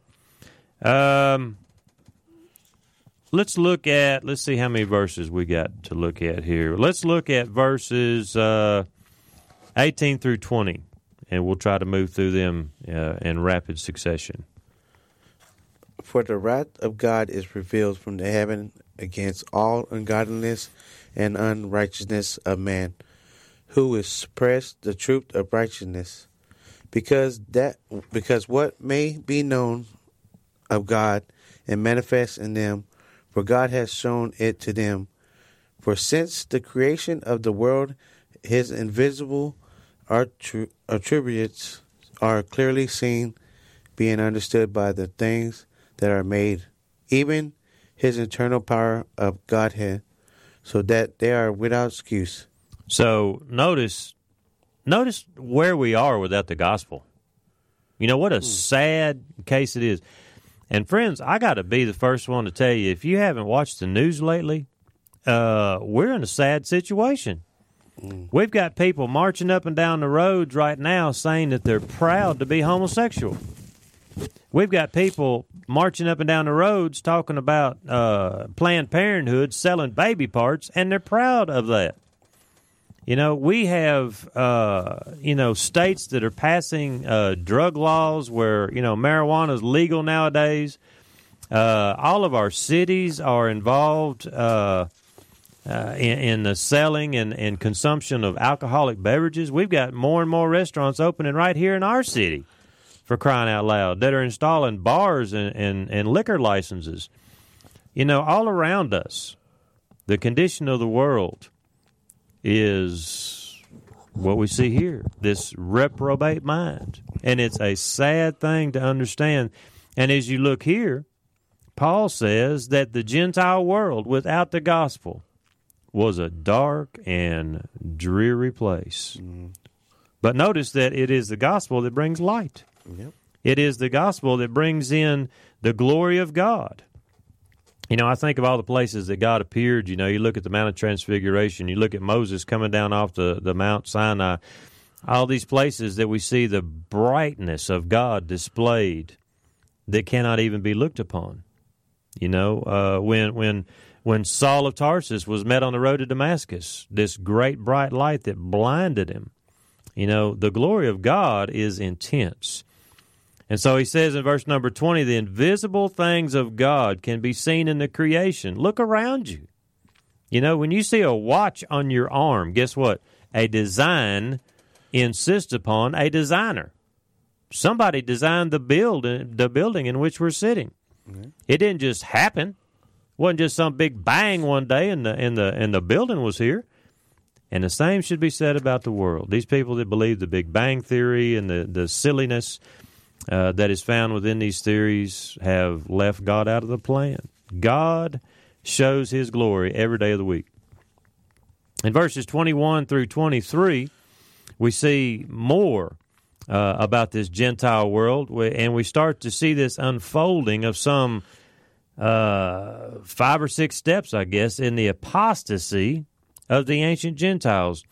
Speaker 1: Let's see how many verses we got to look at here. Let's look at verses 18 through 20, and we'll try to move through them in rapid succession.
Speaker 2: For the wrath of God is revealed from the heaven against all ungodliness and unrighteousness of man, who is suppressed the truth of righteousness, because what may be known of God and manifest in them, for God has shown it to them. For since the creation of the world, his invisible attributes are clearly seen, being understood by the things that are made, even his eternal power of Godhead, so that they are without excuse.
Speaker 1: So notice where we are without the gospel. You know, what a sad case it is. And friends, I got to be the first one to tell you, if you haven't watched the news lately, we're in a sad situation. We've got people marching up and down the roads right now saying that they're proud to be homosexual. We've got people marching up and down the roads talking about Planned Parenthood selling baby parts, and they're proud of that. You know, we have, states that are passing drug laws where, marijuana is legal nowadays. All of our cities are involved in the selling and consumption of alcoholic beverages. We've got more and more restaurants opening right here in our city, for crying out loud, that are installing bars and liquor licenses. You know, all around us, the condition of the world is what we see here, this reprobate mind. And it's a sad thing to understand. And as you look here, Paul says that the Gentile world without the gospel was a dark and dreary place. But notice that it is the gospel that brings light.
Speaker 2: Yep.
Speaker 1: It is the gospel that brings in the glory of God. You know, I think of all the places that God appeared. You know, you look at the Mount of Transfiguration, you look at Moses coming down off the Mount Sinai, all these places that we see the brightness of God displayed that cannot even be looked upon. You know, when Saul of Tarsus was met on the road to Damascus, this great bright light that blinded him. You know, the glory of God is intense. And so he says in verse number 20, the invisible things of God can be seen in the creation. Look around you. You know, when you see a watch on your arm, guess what? A design insists upon a designer. Somebody designed the building in which we're sitting. Mm-hmm. It didn't just happen. It wasn't just some big bang one day and the building was here. And the same should be said about the world. These people that believe the Big Bang Theory and the silliness that is found within these theories have left God out of the plan. God shows his glory every day of the week. In verses 21 through 23, we see more about this Gentile world, and we start to see this unfolding of some 5 or 6 steps, I guess, in the apostasy of the ancient Gentiles.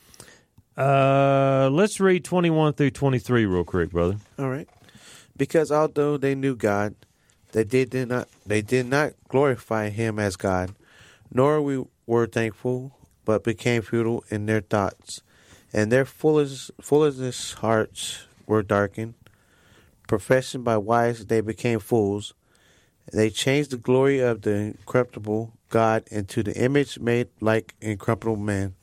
Speaker 1: Let's read 21 through 23 real quick, brother.
Speaker 2: All right. Because although they knew God, they did not glorify him as God, nor were thankful, but became futile in their thoughts, and their foolish hearts were darkened. Professing by wise, they became fools. They changed the glory of the incorruptible God into the image made like incorruptible man,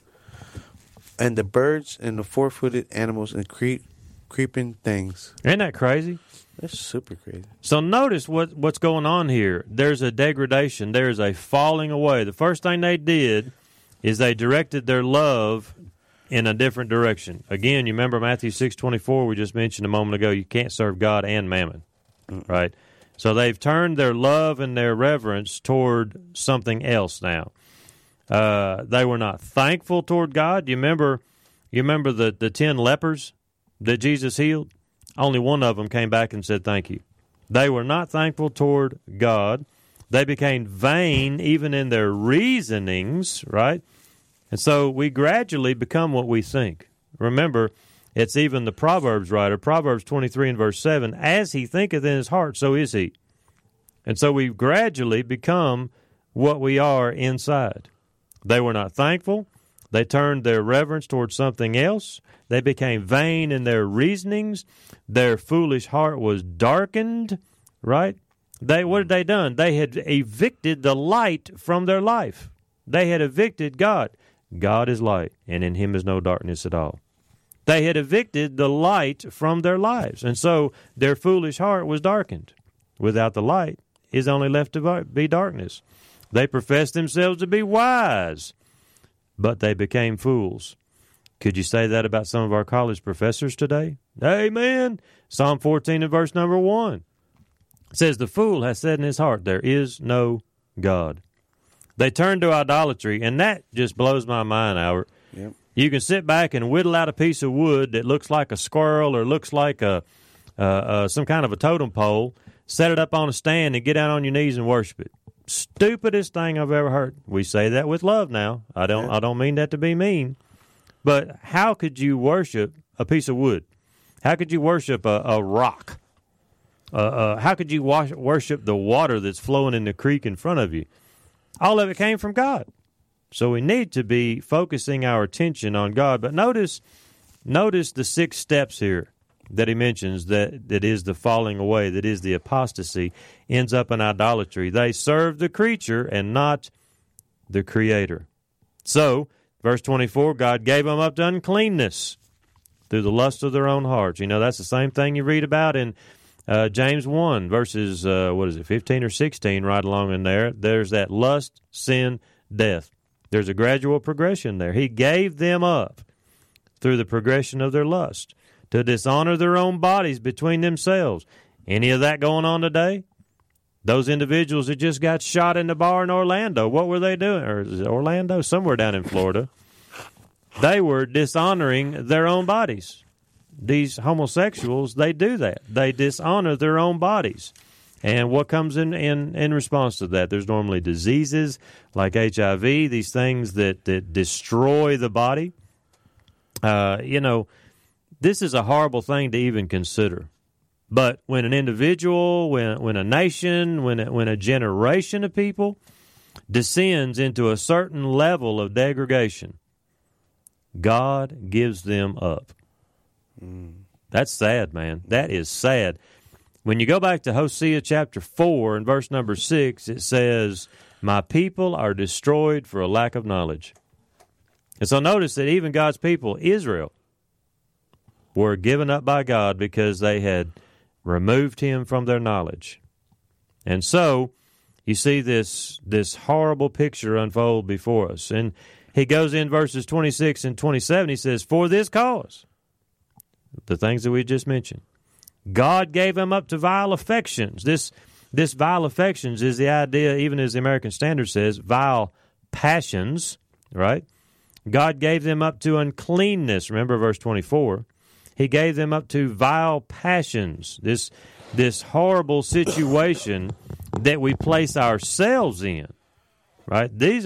Speaker 2: and the birds and the four-footed animals and creeping things.
Speaker 1: Isn't that crazy?
Speaker 2: That's super crazy.
Speaker 1: So notice what's going on here. There's a degradation. There's a falling away. The first thing they did is they directed their love in a different direction. Again, you remember Matthew 6:24 we just mentioned a moment ago. You can't serve God and mammon, right? So they've turned their love and their reverence toward something else now. They were not thankful toward God. You remember the 10 lepers that Jesus healed? Only one of them came back and said thank you. They were not thankful toward God. They became vain even in their reasonings, right? And so we gradually become what we think. Remember, it's even the Proverbs writer, Proverbs 23 and verse 7, as he thinketh in his heart, so is he. And so we gradually become what we are inside. They were not thankful. They turned their reverence towards something else. They became vain in their reasonings. Their foolish heart was darkened, right? What had they done? They had evicted the light from their life. They had evicted God. God is light, and in him is no darkness at all. They had evicted the light from their lives, and so their foolish heart was darkened. Without the light is only left to be darkness. They professed themselves to be wise, but they became fools. Could you say that about some of our college professors today? Amen. Psalm 14 and verse number 1. It says, the fool has said in his heart, there is no God. They turned to idolatry, and that just blows my mind, Albert. Yep. You can sit back and whittle out a piece of wood that looks like a squirrel or looks like some kind of a totem pole, set it up on a stand, and get down on your knees and worship it. Stupidest thing I've ever heard. We say that with love now. I don't mean that to be mean. But how could you worship a piece of wood? How could you worship a rock? How could you worship the water that's flowing in the creek in front of you? All of it came from God. So we need to be focusing our attention on God. But notice the 6 steps here that he mentions that is the falling away, that is the apostasy, ends up in idolatry. They serve the creature and not the Creator. So, verse 24, God gave them up to uncleanness through the lust of their own hearts. You know, that's the same thing you read about in James 1, verses, 15 or 16, right along in there. There's that lust, sin, death. There's a gradual progression there. He gave them up through the progression of their lust to dishonor their own bodies between themselves. Any of that going on today? Those individuals that just got shot in the bar in Orlando, what were they doing? Or is it Orlando? Somewhere down in Florida. They were dishonoring their own bodies. These homosexuals, they do that. They dishonor their own bodies. And what comes in response to that? There's normally diseases like HIV, these things that destroy the body. This is a horrible thing to even consider. But when an individual, when a nation, when a generation of people descends into a certain level of degradation, God gives them up. That's sad, man. That is sad. when you go back to Hosea chapter 4 and verse number 6, it says, "My people are destroyed for a lack of knowledge." And so notice that even God's people, Israel, were given up by God because they had removed him from their knowledge. And so you see this horrible picture unfold before us. And he goes in verses 26 and 27, he says, "For this cause," the things that we just mentioned, "God gave them up to vile affections." This vile affections is the idea, even as the American Standard says, vile passions, right? God gave them up to uncleanness. Remember verse 24. He gave them up to vile passions. This horrible situation that we place ourselves in, right? These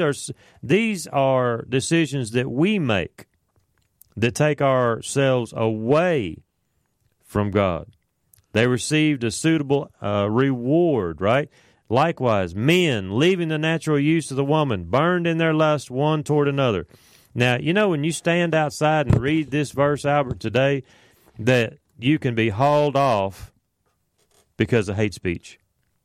Speaker 1: are decisions that we make that take ourselves away from God. They received a suitable reward, right? Likewise, men, leaving the natural use of the woman, burned in their lust one toward another. Now, you know, when you stand outside and read this verse, Albert, today, that you can be hauled off because of hate speech.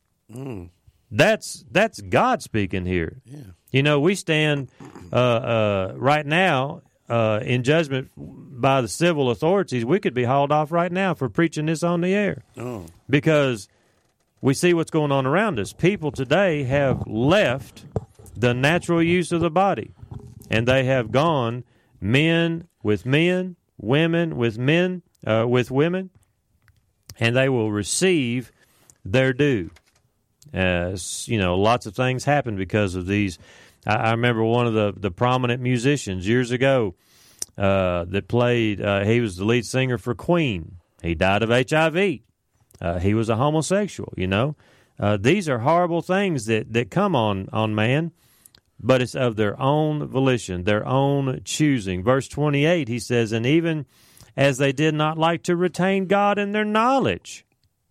Speaker 1: That's God speaking here.
Speaker 2: Yeah.
Speaker 1: You know, we stand right now in judgment by the civil authorities. We could be hauled off right now for preaching this on the air.
Speaker 2: Oh.
Speaker 1: Because we see what's going on around us. People today have left the natural use of the body, and they have gone men with men, women with men, with women, and they will receive their due. You know, lots of things happen because of these. I remember one of the prominent musicians years ago that played, he was the lead singer for Queen. He died of HIV. He was a homosexual, you know. These are horrible things that come on man, but it's of their own volition, their own choosing. Verse 28, he says, "And even as they did not like to retain God in their knowledge,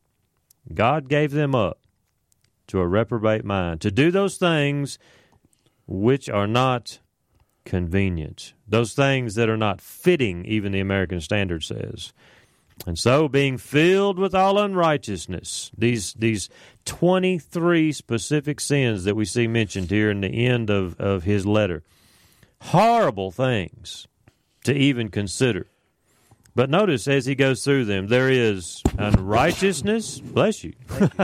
Speaker 1: God gave them up to a reprobate mind, to do those things which are not convenient." Those things that are not fitting, even the American Standard says. "And so, being filled with all unrighteousness," these 23 specific sins that we see mentioned here in the end of his letter. Horrible things to even consider. But notice as he goes through them, there is unrighteousness. Bless you.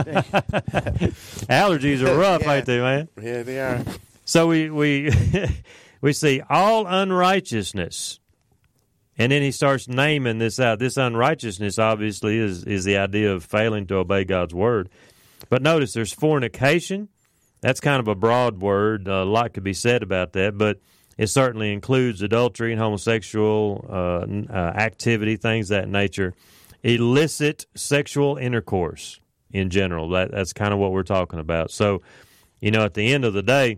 Speaker 1: Allergies are rough,
Speaker 2: Yeah.
Speaker 1: ain't they, man?
Speaker 2: Yeah, they are.
Speaker 1: So we we see all unrighteousness. And then he starts naming this out. This unrighteousness, obviously, is the idea of failing to obey God's word. But notice there's fornication. That's kind of a broad word. A lot could be said about that, but it certainly includes adultery and homosexual activity, things of that nature. Illicit sexual intercourse in general. That's kind of what we're talking about. So, you know, at the end of the day,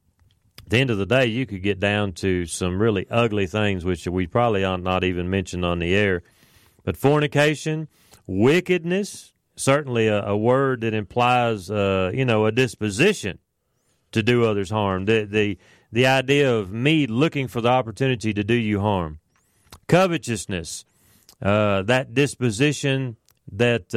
Speaker 1: you could get down to some really ugly things, which we probably ought not even mention on the air. But fornication, wickedness, certainly a word that implies, a disposition to do others harm. The idea of me looking for the opportunity to do you harm. Covetousness, that disposition that,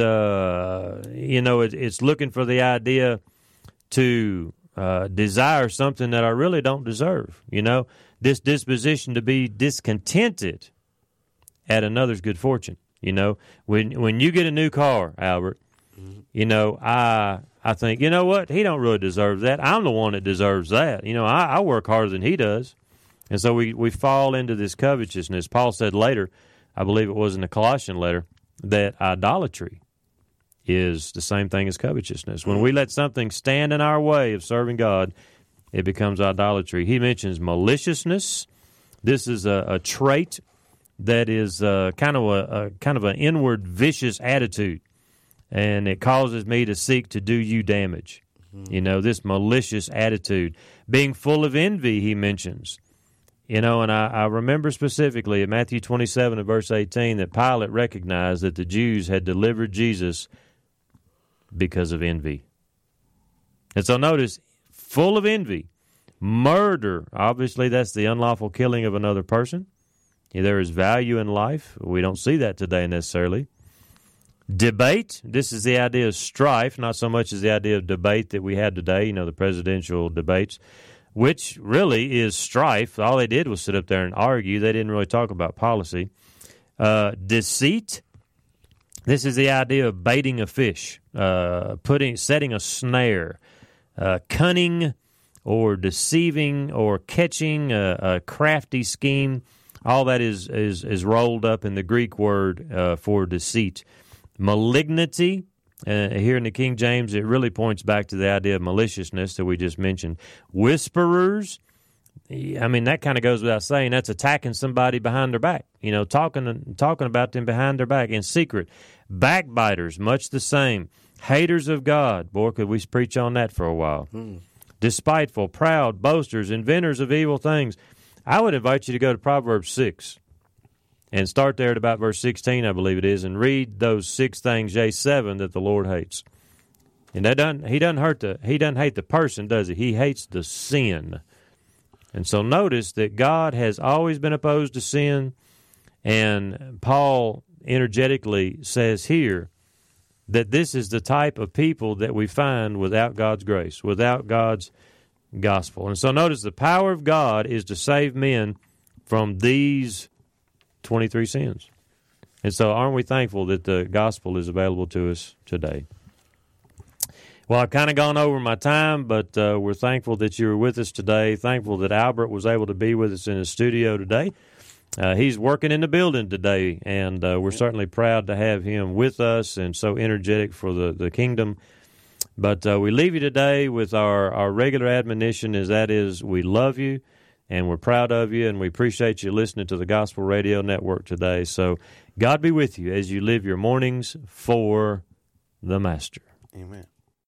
Speaker 1: it's looking for the idea to desire something that I really don't deserve. You know, this disposition to be discontented at another's good fortune. You know, when you get a new car, Albert, you know, I think, you know what, he don't really deserve that. I'm the one that deserves that. You know, I work harder than he does. And so we fall into this covetousness. Paul said later, I believe it was in the Colossian letter, that idolatry is the same thing as covetousness. When we let something stand in our way of serving God, it becomes idolatry. He mentions maliciousness. This is a trait that is kind of an inward vicious attitude, and it causes me to seek to do you damage. You know, this malicious attitude. Being full of envy, he mentions. You know, and I remember specifically in Matthew 27 and verse 18 that Pilate recognized that the Jews had delivered Jesus because of envy. And so notice, full of envy. Murder, obviously that's the unlawful killing of another person. There is value in life. We don't see that today necessarily. Debate, this is the idea of strife, not so much as the idea of debate that we had today, the presidential debates, which really is strife. All they did was sit up there and argue. They didn't really talk about policy. Deceit, this is the idea of baiting a fish, setting a snare, cunning or deceiving or catching a crafty scheme. All that is rolled up in the Greek word for deceit. Malignity, here in the King James, it really points back to the idea of maliciousness that we just mentioned. Whisperers, that kind of goes without saying. That's attacking somebody behind their back, talking about them behind their back in secret. Backbiters, much the same. Haters of God, boy, could we preach on that for a while. Despiteful, proud, boasters, inventors of evil things. I would invite you to go to Proverbs 6. And start there at about verse 16, I believe it is, and read those 6 things, 7, that the Lord hates. And he doesn't hate the person, does he? He hates the sin. And so notice that God has always been opposed to sin, and Paul energetically says here that this is the type of people that we find without God's grace, without God's gospel. And so notice the power of God is to save men from these 23 sins. And so aren't we thankful that the gospel is available to us today? Well, I've kind of gone over my time, but we're thankful that you were with us today, thankful that Albert was able to be with us in the studio today. He's working in the building today, and we're certainly proud to have him with us and so energetic for the kingdom. But we leave you today with our regular admonition, that is, we love you. And we're proud of you, and we appreciate you listening to the Gospel Radio Network today. So God be with you as you live your mornings for the Master.
Speaker 2: Amen.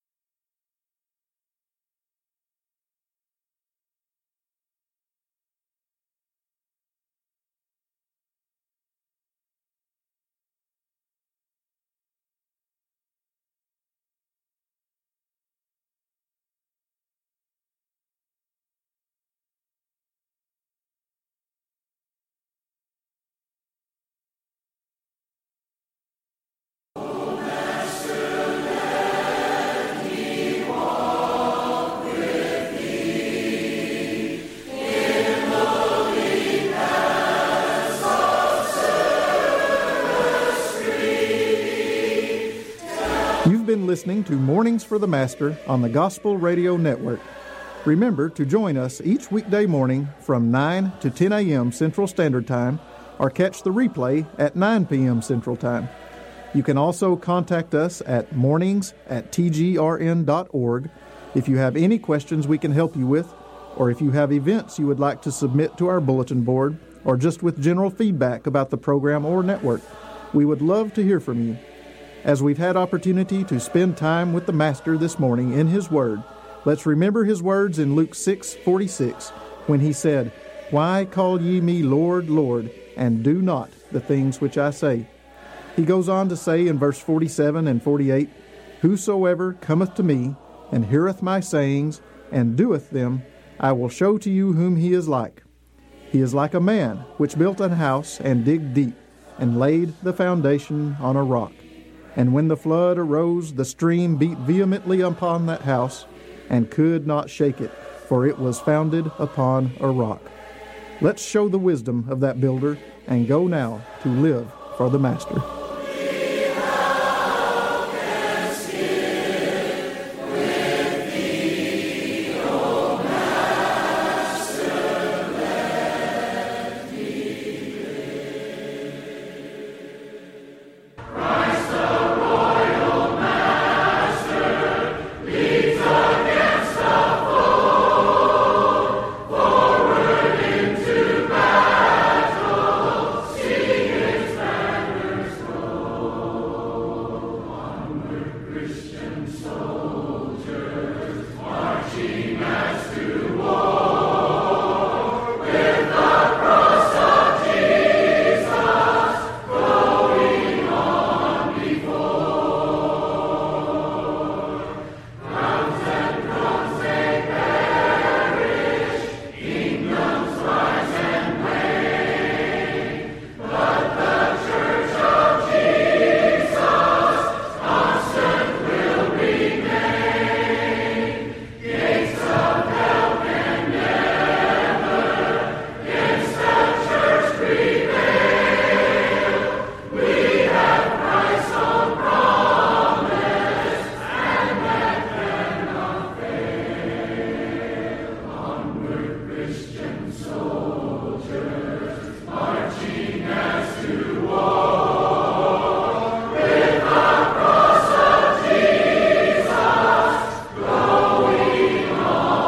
Speaker 3: You've been listening to Mornings for the Master on the Gospel Radio Network. Remember to join us each weekday morning from 9 to 10 a.m. Central Standard Time, or catch the replay at 9 p.m. Central Time. You can also contact us at mornings@tgrn.org if you have any questions we can help you with, or if you have events you would like to submit to our bulletin board, or just with general feedback about the program or network. We would love to hear from you. As we've had opportunity to spend time with the Master this morning in His Word, let's remember His words in Luke 6:46, when He said, "Why call ye me Lord, Lord, and do not the things which I say?" He goes on to say in verse 47 and 48, "Whosoever cometh to me, and heareth my sayings, and doeth them, I will show to you whom he is like. He is like a man which built an house, and digged deep, and laid the foundation on a rock. And when the flood arose, the stream beat vehemently upon that house, and could not shake it, for it was founded upon a rock." Let's show the wisdom of that builder, and go now to live for the Master.